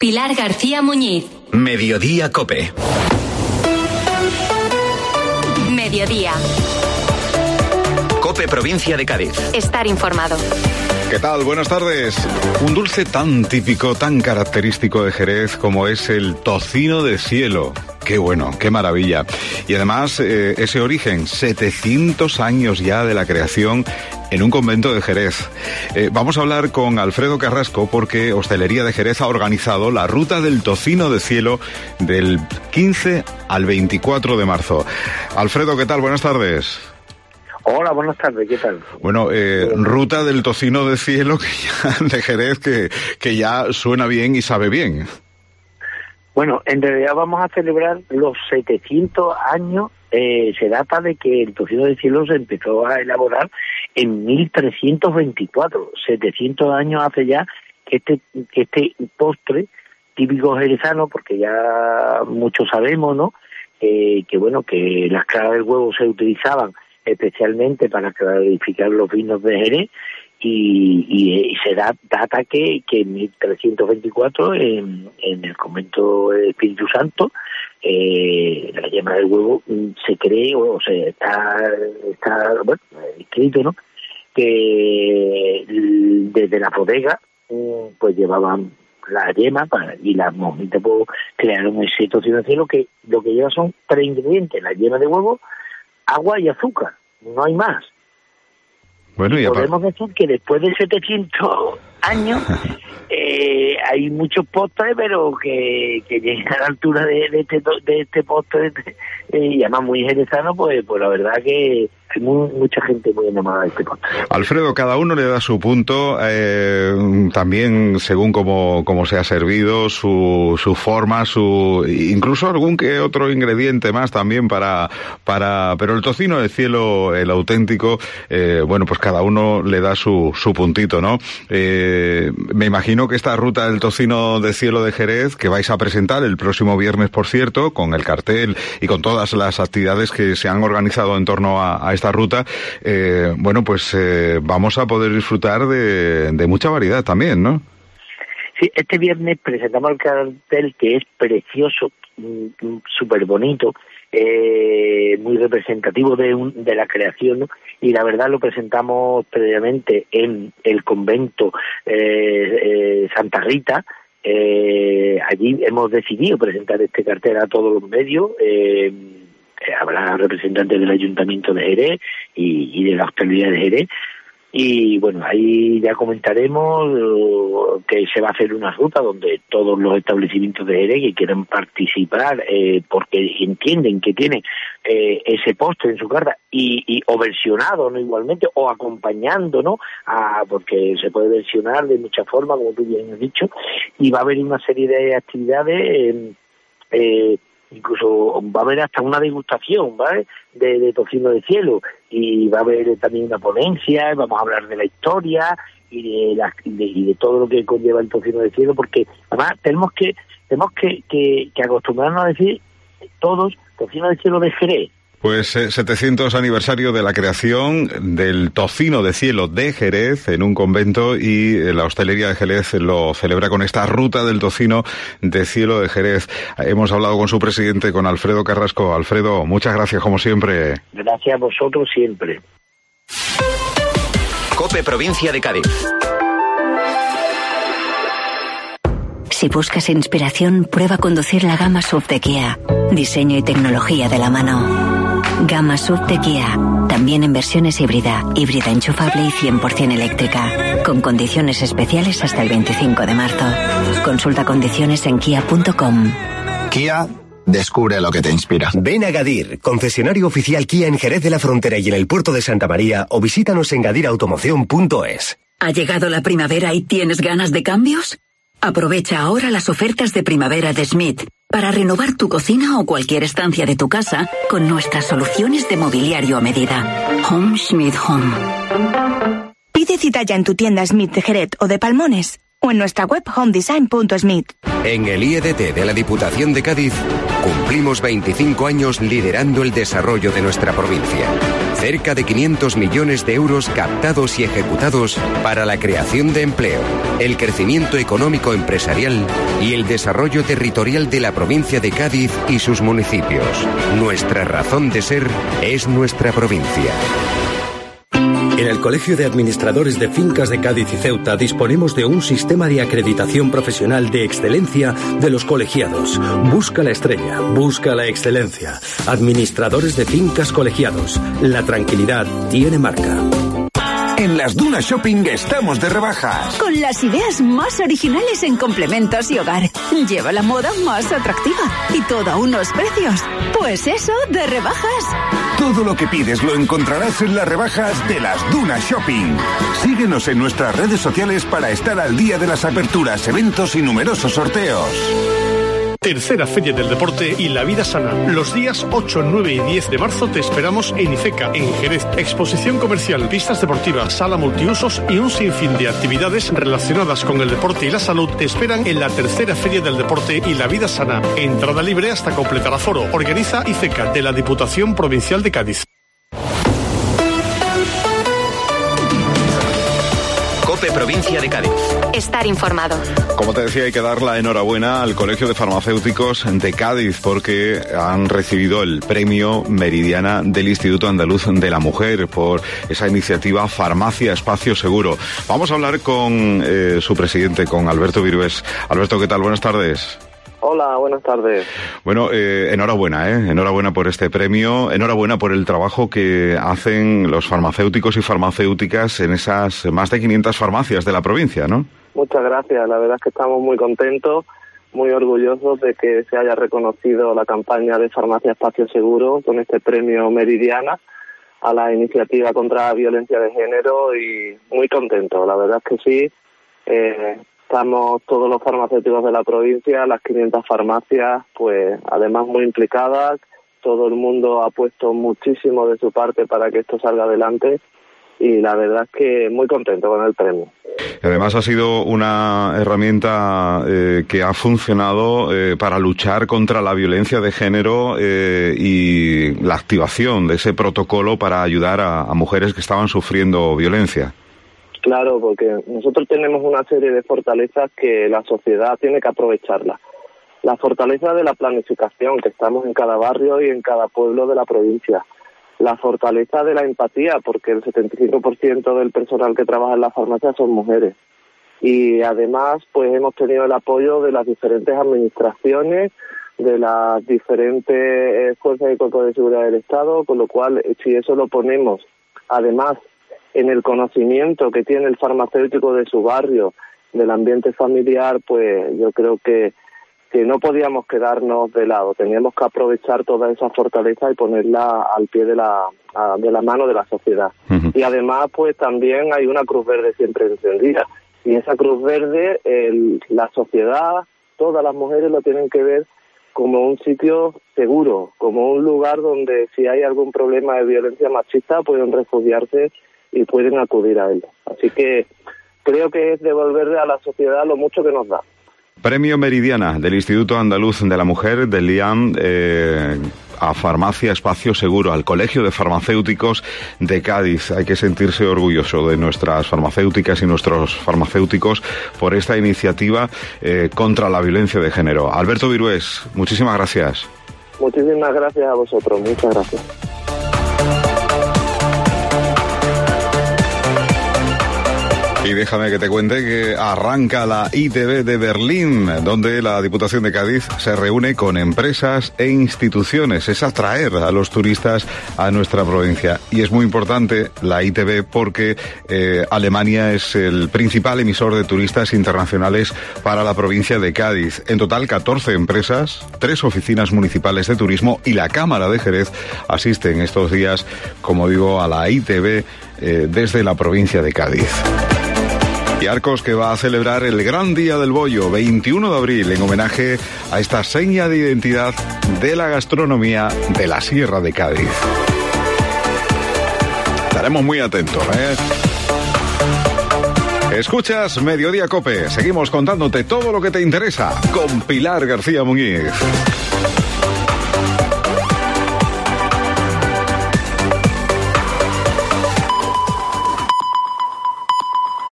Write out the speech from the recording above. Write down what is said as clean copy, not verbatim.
Pilar García Muñiz. Mediodía COPE. Mediodía. COPE Provincia de Cádiz. Estar informado. ¿Qué tal? Buenas tardes. Un dulce tan típico, tan característico de Jerez como es el tocino de cielo. Qué bueno, qué maravilla. Y además, ese origen, 700 años ya de la creación en un convento de Jerez. Vamos a hablar con Alfredo Carrasco porque Hostelería de Jerez ha organizado la ruta del tocino de cielo del 15 al 24 de marzo. Alfredo, ¿qué tal? Buenas tardes. Hola, buenas tardes, ¿qué tal? Bueno, ruta del tocino de cielo de Jerez que ya suena bien y sabe bien. Bueno, en realidad vamos a celebrar los 700 años, se data de que el tocino de cielo se empezó a elaborar en 1324, 700 años hace ya que este postre típico jerezano, porque ya muchos sabemos, ¿no? Que las claras del huevo se utilizaban especialmente para clarificar los vinos de Jerez y se data que en 1324 en el convento del Espíritu Santo la yema del huevo se cree o se está escrito, ¿no? Que desde la bodega pues llevaban la yema y las monjitas pues crearon ese tocino de cielo que lo que lleva son 3 ingredientes: la yema de huevo, agua y azúcar, no hay más. Bueno, y podemos decir que después de 700 años hay muchos postres, pero que llegan a la altura de este postre, y además muy jerezano, pues la verdad que hay mucha gente muy enamorada de este postre. Alfredo, cada uno le da su punto, también según cómo se ha servido, su forma, incluso algún que otro ingrediente más también pero el tocino de cielo, el auténtico, pues cada uno le da su puntito, ¿no? Me imagino que esta ruta del tocino de cielo de Jerez, que vais a presentar el próximo viernes, por cierto, con el cartel y con todas las actividades que se han organizado en torno a esta ruta, vamos a poder disfrutar de mucha variedad también, ¿no? Sí, este viernes presentamos el cartel, que es precioso, súper bonito, muy representativo de la creación, ¿no? Y la verdad lo presentamos previamente en el convento Santa Rita. Allí hemos decidido presentar este cartel a todos los medios. Habrá representantes del Ayuntamiento de Jerez y de la Hostelería de Jerez. Y bueno, ahí ya comentaremos que se va a hacer una ruta donde todos los establecimientos de Jerez que quieran participar, porque entienden que tienen ese postre en su carta o versionado, ¿no? Igualmente, o acompañando, ¿no? Porque se puede versionar de muchas formas, como tú bien has dicho, y va a haber una serie de actividades. Incluso va a haber hasta una degustación, ¿vale? De tocino de cielo, y va a haber también una ponencia. Vamos a hablar de la historia y de todo lo que conlleva el tocino de cielo, porque además tenemos que acostumbrarnos a decir todos tocino de cielo de Jerez. Pues 700 aniversario de la creación del tocino de cielo de Jerez en un convento, y la Hostelería de Jerez lo celebra con esta ruta del tocino de cielo de Jerez. Hemos hablado con su presidente, con Alfredo Carrasco. Alfredo, muchas gracias como siempre. Gracias a vosotros siempre. COPE Provincia de Cádiz. Si buscas inspiración, prueba conducir la gama SUV de Kia. Diseño y tecnología de la mano. Gama SUV de Kia, también en versiones híbrida enchufable y 100% eléctrica, con condiciones especiales hasta el 25 de marzo. Consulta condiciones en kia.com. Kia, descubre lo que te inspira. Ven a Gadir, concesionario oficial Kia en Jerez de la Frontera y en el puerto de Santa María, o visítanos en gadirautomoción.es. ¿Ha llegado la primavera y tienes ganas de cambios? Aprovecha ahora las ofertas de primavera de Schmidt para renovar tu cocina o cualquier estancia de tu casa con nuestras soluciones de mobiliario a medida. Home Schmidt Home. Pide cita ya en tu tienda Schmidt de Jerez o de Palmones o en nuestra web homedesign.smith. En el IEDT de la Diputación de Cádiz cumplimos 25 años liderando el desarrollo de nuestra provincia. Cerca de 500 millones de euros captados y ejecutados para la creación de empleo, el crecimiento económico empresarial y el desarrollo territorial de la provincia de Cádiz y sus municipios. Nuestra razón de ser es nuestra provincia. En el Colegio de Administradores de Fincas de Cádiz y Ceuta disponemos de un sistema de acreditación profesional de excelencia de los colegiados. Busca la estrella, busca la excelencia. Administradores de Fincas Colegiados. La tranquilidad tiene marca. En las Dunas Shopping estamos de rebajas. Con las ideas más originales en complementos y hogar. Lleva la moda más atractiva y todo a unos precios. Pues eso, de rebajas. Todo lo que pides lo encontrarás en las rebajas de las Dunas Shopping. Síguenos en nuestras redes sociales para estar al día de las aperturas, eventos y numerosos sorteos. Tercera Feria del Deporte y la Vida Sana. Los días 8, 9 y 10 de marzo te esperamos en IFECA, en Jerez. Exposición comercial, pistas deportivas, sala multiusos y un sinfín de actividades relacionadas con el deporte y la salud te esperan en la Tercera Feria del Deporte y la Vida Sana. Entrada libre hasta completar aforo. Organiza IFECA de la Diputación Provincial de Cádiz. COPE Provincia de Cádiz. Estar informado. Como te decía, hay que dar la enhorabuena al Colegio de Farmacéuticos de Cádiz porque han recibido el premio Meridiana del Instituto Andaluz de la Mujer por esa iniciativa Farmacia Espacio Seguro. Vamos a hablar con su presidente, con Alberto Virués. Alberto, ¿qué tal? Buenas tardes. Hola, buenas tardes. Bueno, enhorabuena, enhorabuena por este premio, enhorabuena por el trabajo que hacen los farmacéuticos y farmacéuticas en esas más de 500 farmacias de la provincia, ¿no? Muchas gracias, la verdad es que estamos muy contentos, muy orgullosos de que se haya reconocido la campaña de Farmacia Espacio Seguro con este premio Meridiana a la iniciativa contra la violencia de género y muy contentos, la verdad es que sí. Estamos todos los farmacéuticos de la provincia, las 500 farmacias, pues además muy implicadas. Todo el mundo ha puesto muchísimo de su parte para que esto salga adelante y la verdad es que muy contento con el premio. Además ha sido una herramienta que ha funcionado para luchar contra la violencia de género y la activación de ese protocolo para ayudar a mujeres que estaban sufriendo violencia. Claro, porque nosotros tenemos una serie de fortalezas que la sociedad tiene que aprovecharlas. La fortaleza de la planificación, que estamos en cada barrio y en cada pueblo de la provincia. La fortaleza de la empatía, porque el 75% del personal que trabaja en la farmacia son mujeres. Y además, pues hemos tenido el apoyo de las diferentes administraciones, de las diferentes fuerzas y cuerpos de seguridad del Estado, con lo cual, si eso lo ponemos, además, en el conocimiento que tiene el farmacéutico de su barrio, del ambiente familiar, pues yo creo que no podíamos quedarnos de lado. Teníamos que aprovechar toda esa fortaleza y ponerla al pie de la mano de la sociedad. Uh-huh. Y además, pues también hay una Cruz Verde siempre encendida. Y esa Cruz Verde, la sociedad, todas las mujeres lo tienen que ver como un sitio seguro, como un lugar donde si hay algún problema de violencia machista pueden refugiarse y pueden acudir a él. Así que creo que es devolverle a la sociedad lo mucho que nos da. Premio Meridiana del Instituto Andaluz de la Mujer, del IAM, a Farmacia Espacio Seguro, al Colegio de Farmacéuticos de Cádiz. Hay que sentirse orgulloso de nuestras farmacéuticas y nuestros farmacéuticos por esta iniciativa contra la violencia de género. Alberto Virués, muchísimas gracias. Muchísimas gracias a vosotros, muchas gracias. Y déjame que te cuente que arranca la ITV de Berlín, donde la Diputación de Cádiz se reúne con empresas e instituciones. Es atraer a los turistas a nuestra provincia. Y es muy importante la ITV porque Alemania es el principal emisor de turistas internacionales para la provincia de Cádiz. En total, 14 empresas, 3 oficinas municipales de turismo y la Cámara de Jerez asisten estos días, como digo, a la ITV desde la provincia de Cádiz. Y Arcos, que va a celebrar el Gran Día del Bollo, 21 de abril, en homenaje a esta seña de identidad de la gastronomía de la Sierra de Cádiz. Estaremos muy atentos, Escuchas Mediodía Cope. Seguimos contándote todo lo que te interesa con Pilar García Muñiz.